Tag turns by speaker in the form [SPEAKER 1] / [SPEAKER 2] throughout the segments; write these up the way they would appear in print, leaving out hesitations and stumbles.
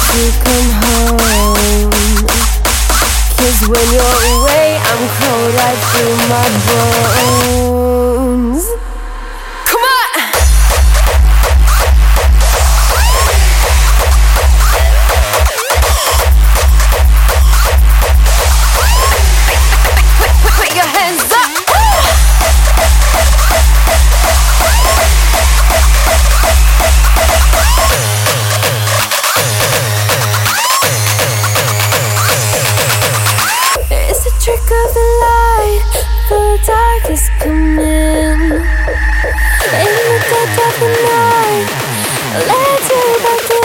[SPEAKER 1] to come home. 'Cause when you're away, I'm cold right through my bones. Come on! Put your hands up! It's the trick of the light, the darkness come in. In the dead of the night, let you back in.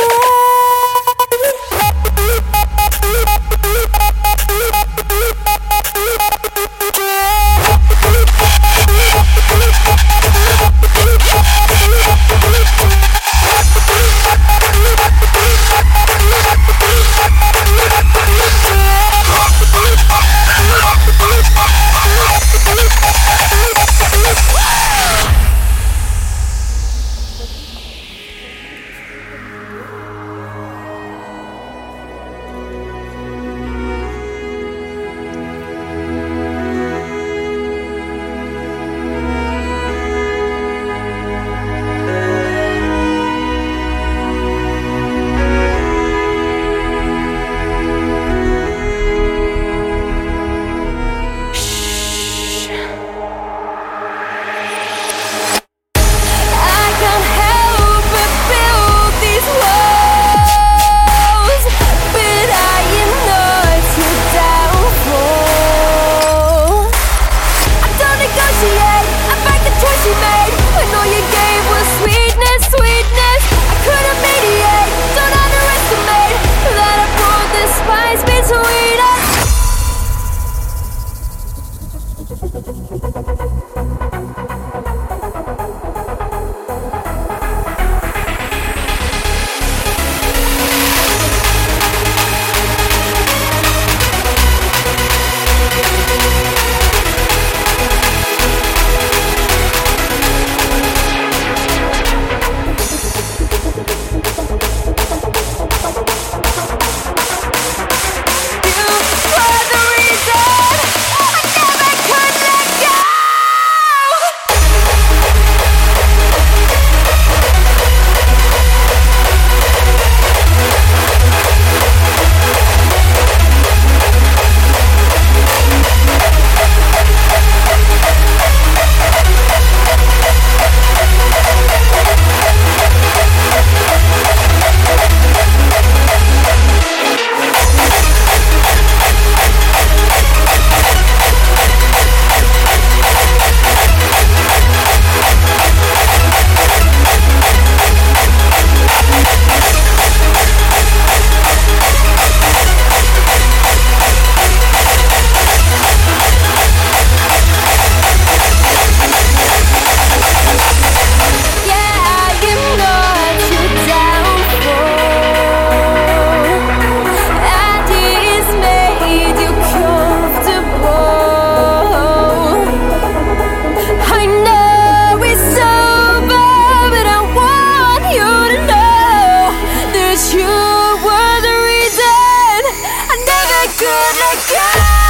[SPEAKER 2] You were the reason I never could let go.